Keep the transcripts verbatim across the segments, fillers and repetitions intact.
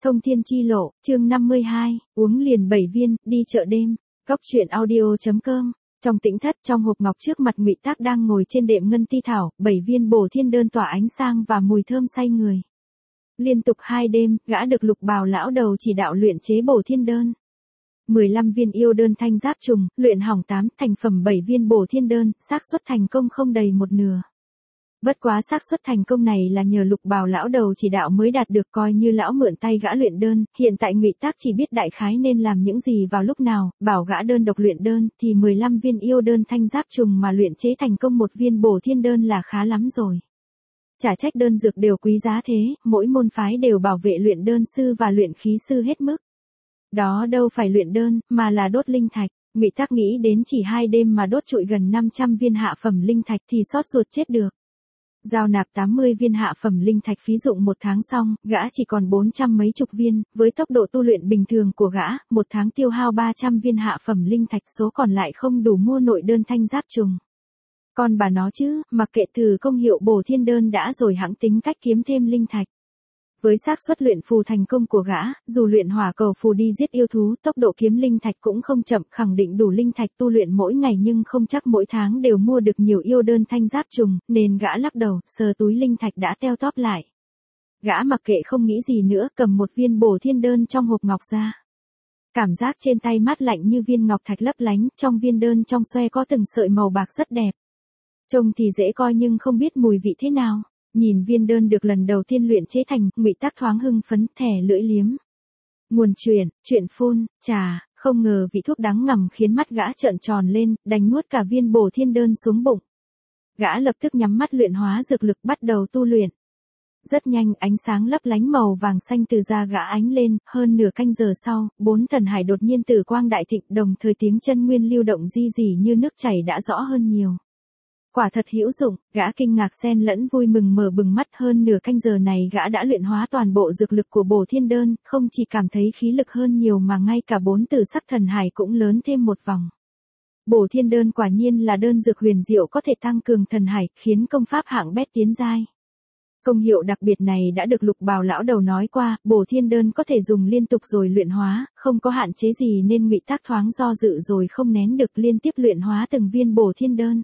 Thông thiên chi lộ, chương năm mươi hai, uống liền bảy viên, đi chợ đêm. Góc truyện audio.com. Trong tĩnh thất, trong hộp ngọc trước mặt Ngụy Tác đang ngồi trên đệm ngân ti thảo, bảy viên bổ thiên đơn tỏa ánh sang và mùi thơm say người. Liên tục hai đêm, gã được Lục Bào lão đầu chỉ đạo luyện chế bổ thiên đơn. mười lăm viên yêu đơn thanh giáp trùng, luyện hỏng tám, thành phẩm bảy viên bổ thiên đơn, xác suất thành công không đầy một nửa. Bất quá xác suất thành công này là nhờ Lục Bào lão đầu chỉ đạo mới đạt được, coi như lão mượn tay gã luyện đơn, hiện tại Ngụy Tác chỉ biết đại khái nên làm những gì vào lúc nào, bảo gã đơn độc luyện đơn, thì mười lăm viên yêu đơn thanh giáp trùng mà luyện chế thành công một viên bổ thiên đơn là khá lắm rồi. Chả trách đơn dược đều quý giá thế, mỗi môn phái đều bảo vệ luyện đơn sư và luyện khí sư hết mức. Đó đâu phải luyện đơn, mà là đốt linh thạch. Ngụy Tác nghĩ đến chỉ hai đêm mà đốt trụi gần năm trăm viên hạ phẩm linh thạch thì xót ruột chết được. Giao nạp tám mươi viên hạ phẩm linh thạch phí dụng một tháng xong, gã chỉ còn bốn trăm mấy chục viên, với tốc độ tu luyện bình thường của gã, một tháng tiêu hao ba trăm viên hạ phẩm linh thạch, số còn lại không đủ mua nội đơn thanh giáp trùng. Còn bà nó chứ, mặc kệ từ công hiệu bổ thiên đơn đã rồi hẵng tính cách kiếm thêm linh thạch. Với xác suất luyện phù thành công của gã, dù luyện hỏa cầu phù đi giết yêu thú, tốc độ kiếm linh thạch cũng không chậm, khẳng định đủ linh thạch tu luyện mỗi ngày nhưng không chắc mỗi tháng đều mua được nhiều yêu đơn thanh giáp trùng, nên gã lắc đầu, sờ túi linh thạch đã teo tóp lại. Gã mặc kệ không nghĩ gì nữa, cầm một viên bổ thiên đơn trong hộp ngọc ra. Cảm giác trên tay mát lạnh như viên ngọc thạch lấp lánh, trong viên đơn trong xoe có từng sợi màu bạc rất đẹp. Trông thì dễ coi nhưng không biết mùi vị thế nào. Nhìn viên đơn được lần đầu tiên luyện chế thành, Ngụy Tác thoáng hưng phấn, thẻ lưỡi liếm. Nguồn truyền, chuyện phun, trà, không ngờ vị thuốc đắng ngầm khiến mắt gã trợn tròn lên, đành nuốt cả viên bổ thiên đơn xuống bụng. Gã lập tức nhắm mắt luyện hóa dược lực bắt đầu tu luyện. Rất nhanh, ánh sáng lấp lánh màu vàng xanh từ da gã ánh lên, hơn nửa canh giờ sau, bốn thần hải đột nhiên tử quang đại thịnh, đồng thời tiếng chân nguyên lưu động di dì như nước chảy đã rõ hơn nhiều. Quả thật hữu dụng, gã kinh ngạc xen lẫn vui mừng mở bừng mắt, hơn nửa canh giờ này gã đã luyện hóa toàn bộ dược lực của bổ thiên đơn, không chỉ cảm thấy khí lực hơn nhiều mà ngay cả bốn tử sắc thần hải cũng lớn thêm một vòng. Bổ thiên đơn quả nhiên là đơn dược huyền diệu có thể tăng cường thần hải, khiến công pháp hạng bét tiến giai. Công hiệu đặc biệt này đã được Lục Bào lão đầu nói qua, bổ thiên đơn có thể dùng liên tục rồi luyện hóa, không có hạn chế gì nên Ngụy Tác thoáng do dự rồi không nén được liên tiếp luyện hóa từng viên bổ thiên đơn.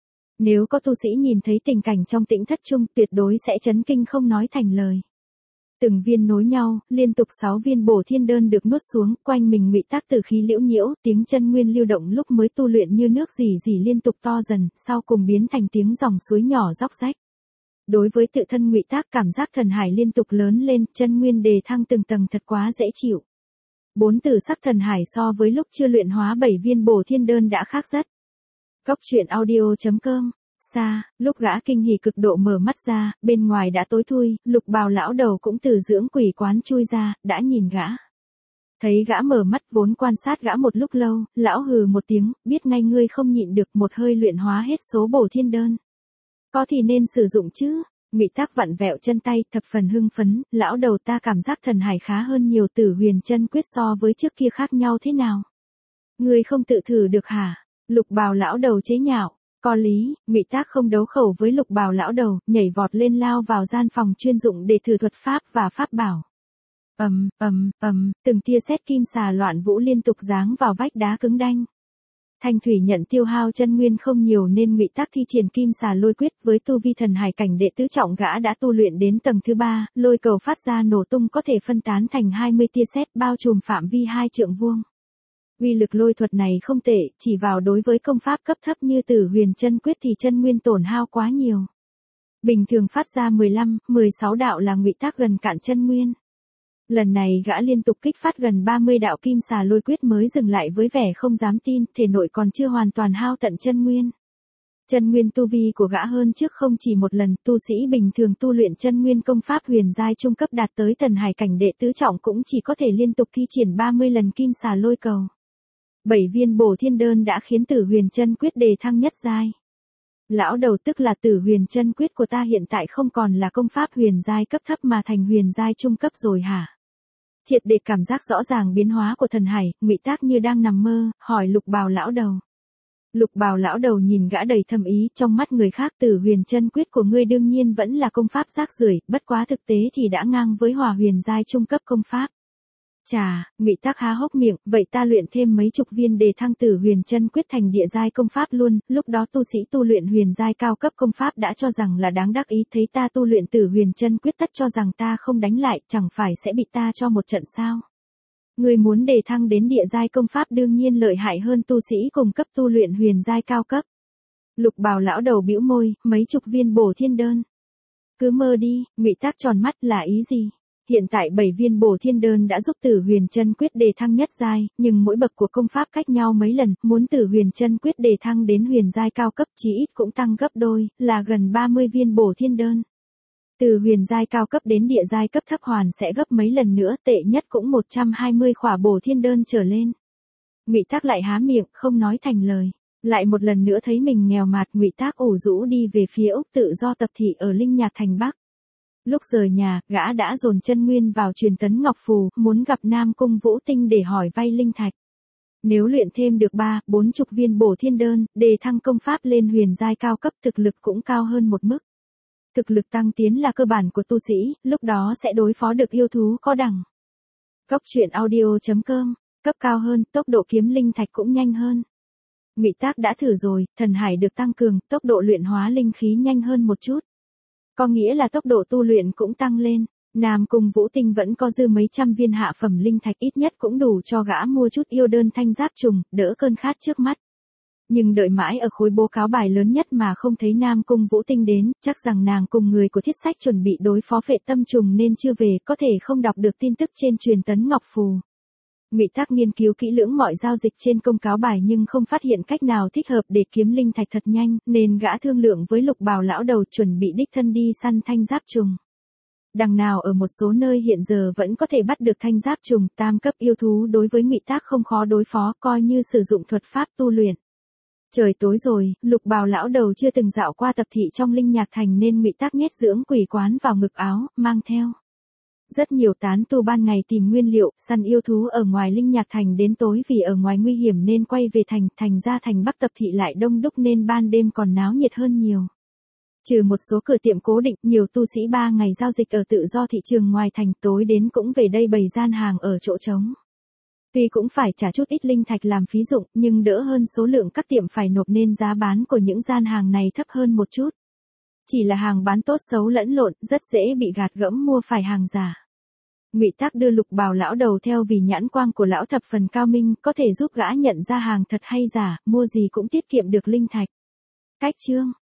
Nếu có tu sĩ nhìn thấy tình cảnh trong tĩnh thất chung, tuyệt đối sẽ chấn kinh không nói thành lời. Từng viên nối nhau, liên tục sáu viên bổ thiên đơn được nuốt xuống, quanh mình Ngụy Tác tử khí liễu nhiễu, tiếng chân nguyên lưu động lúc mới tu luyện như nước rỉ rỉ liên tục to dần, sau cùng biến thành tiếng dòng suối nhỏ róc rách. Đối với tự thân Ngụy Tác, cảm giác thần hải liên tục lớn lên, chân nguyên đề thăng từng tầng thật quá dễ chịu. Bốn tử sắc thần hải so với lúc chưa luyện hóa bảy viên bổ thiên đơn đã khác rất. Góc truyện audio.com. Xa, lúc gã kinh hỉ cực độ mở mắt ra, bên ngoài đã tối thui, Lục Bào lão đầu cũng từ dưỡng quỷ quán chui ra, đã nhìn gã. Thấy gã mở mắt vốn quan sát gã một lúc lâu, lão hừ một tiếng, biết ngay ngươi không nhịn được, một hơi luyện hóa hết số bổ thiên đơn. Có thì nên sử dụng chứ. Ngụy Tác vặn vẹo chân tay, thập phần hưng phấn, lão đầu ta cảm giác thần hải khá hơn nhiều, Tử Huyền chân quyết so với trước kia khác nhau thế nào? Ngươi không tự thử được hả? Lục Bào lão đầu chế nhạo. Có lý, Ngụy Tác không đấu khẩu với Lục Bào lão đầu, nhảy vọt lên lao vào gian phòng chuyên dụng để thử thuật pháp và pháp bảo. Ầm, ầm, ầm, từng tia sét kim xà loạn vũ liên tục giáng vào vách đá cứng đanh. Thanh thủy nhận tiêu hao chân nguyên không nhiều nên Ngụy Tác thi triển kim xà lôi quyết, với tu vi thần hải cảnh đệ tứ trọng gã đã tu luyện đến tầng thứ ba, lôi cầu phát ra nổ tung có thể phân tán thành hai mươi tia sét bao trùm phạm vi hai trượng vuông. Uy lực lôi thuật này không tệ, chỉ vào đối với công pháp cấp thấp như Tử Huyền chân quyết thì chân nguyên tổn hao quá nhiều. Bình thường phát ra mười lăm, mười sáu đạo là Ngụy Tác gần cạn chân nguyên. Lần này gã liên tục kích phát gần ba mươi đạo kim xà lôi quyết mới dừng lại với vẻ không dám tin, thể nội còn chưa hoàn toàn hao tận chân nguyên. Chân nguyên tu vi của gã hơn trước không chỉ một lần, tu sĩ bình thường tu luyện chân nguyên công pháp huyền giai trung cấp đạt tới thần hải cảnh đệ tứ trọng cũng chỉ có thể liên tục thi triển ba mươi lần kim xà lôi cầu. Bảy viên bổ thiên đơn đã khiến Tử Huyền chân quyết đề thăng nhất giai. Lão đầu, tức là Tử Huyền chân quyết của ta hiện tại không còn là công pháp huyền giai cấp thấp mà thành huyền giai trung cấp rồi hả? Triệt để cảm giác rõ ràng biến hóa của thần hải, Ngụy Tác như đang nằm mơ, hỏi Lục Bào lão đầu. Lục Bào lão đầu nhìn gã đầy thâm ý, trong mắt người khác Tử Huyền chân quyết của ngươi đương nhiên vẫn là công pháp rác rưởi, bất quá thực tế thì đã ngang với Hỏa huyền giai trung cấp công pháp. Chà, Ngụy Tác há hốc miệng, vậy ta luyện thêm mấy chục viên đề thăng Tử Huyền Chân Quyết thành địa giai công pháp luôn, lúc đó tu sĩ tu luyện huyền giai cao cấp công pháp đã cho rằng là đáng đắc ý, thấy ta tu luyện Tử Huyền Chân Quyết tất cho rằng ta không đánh lại, chẳng phải sẽ bị ta cho một trận sao? Người muốn đề thăng đến địa giai công pháp đương nhiên lợi hại hơn tu sĩ cùng cấp tu luyện huyền giai cao cấp. Lục Bào lão đầu bĩu môi, mấy chục viên bổ thiên đơn. Cứ mơ đi, Ngụy Tác tròn mắt, là ý gì? Hiện tại bảy viên bổ thiên đơn đã giúp Tử Huyền Chân Quyết đề thăng nhất giai, nhưng mỗi bậc của công pháp cách nhau mấy lần, muốn Tử Huyền Chân Quyết đề thăng đến huyền giai cao cấp chí ít cũng tăng gấp đôi, là gần ba mươi viên bổ thiên đơn. Từ huyền giai cao cấp đến địa giai cấp thấp hoàn sẽ gấp mấy lần nữa, tệ nhất cũng một trăm hai mươi khỏa bổ thiên đơn trở lên. Ngụy Tác lại há miệng, không nói thành lời. Lại một lần nữa thấy mình nghèo mạt, Ngụy Tác ủ rũ đi về phía Úc Tự Do tập thị ở Linh Nhạc thành Bắc. Lúc rời nhà, gã đã dồn chân nguyên vào truyền tấn ngọc phù, muốn gặp Nam Cung Vũ Tinh để hỏi vay linh thạch. Nếu luyện thêm được ba, bốn chục viên bổ thiên đơn, đề thăng công pháp lên huyền giai cao cấp, thực lực cũng cao hơn một mức. Thực lực tăng tiến là cơ bản của tu sĩ, lúc đó sẽ đối phó được yêu thú có đẳng. Góc truyện audio chấm com, cấp cao hơn, tốc độ kiếm linh thạch cũng nhanh hơn. Ngụy Tác đã thử rồi, thần hải được tăng cường, tốc độ luyện hóa linh khí nhanh hơn một chút. Có nghĩa là tốc độ tu luyện cũng tăng lên. Nam Cung Vũ Tinh vẫn có dư mấy trăm viên hạ phẩm linh thạch, ít nhất cũng đủ cho gã mua chút yêu đơn thanh giáp trùng, đỡ cơn khát trước mắt. Nhưng đợi mãi ở khối bố cáo bài lớn nhất mà không thấy Nam Cung Vũ Tinh đến, chắc rằng nàng cùng người của Thiết Sách chuẩn bị đối phó phệ tâm trùng nên chưa về, có thể không đọc được tin tức trên truyền tấn ngọc phù. Ngụy Tác nghiên cứu kỹ lưỡng mọi giao dịch trên công cáo bài nhưng không phát hiện cách nào thích hợp để kiếm linh thạch thật nhanh, nên gã thương lượng với Lục Bào lão đầu chuẩn bị đích thân đi săn thanh giáp trùng. Đằng nào ở một số nơi hiện giờ vẫn có thể bắt được thanh giáp trùng, tam cấp yêu thú đối với Ngụy Tác không khó đối phó, coi như sử dụng thuật pháp tu luyện. Trời tối rồi, Lục Bào lão đầu chưa từng dạo qua tập thị trong Linh Nhạc thành nên Ngụy Tác nhét dưỡng quỷ quán vào ngực áo, mang theo. Rất nhiều tán tu ban ngày tìm nguyên liệu, săn yêu thú ở ngoài Linh Nhạc thành đến tối vì ở ngoài nguy hiểm nên quay về thành, thành ra thành Bắc tập thị lại đông đúc nên ban đêm còn náo nhiệt hơn nhiều. Trừ một số cửa tiệm cố định, nhiều tu sĩ ba ngày giao dịch ở tự do thị trường ngoài thành, tối đến cũng về đây bày gian hàng ở chỗ trống. Tuy cũng phải trả chút ít linh thạch làm phí dụng, nhưng đỡ hơn số lượng các tiệm phải nộp nên giá bán của những gian hàng này thấp hơn một chút. Chỉ là hàng bán tốt xấu lẫn lộn, rất dễ bị gạt gẫm mua phải hàng giả. Ngụy Tác đưa Lục Bào lão đầu theo vì nhãn quang của lão thập phần cao minh, có thể giúp gã nhận ra hàng thật hay giả, mua gì cũng tiết kiệm được linh thạch. Cách chương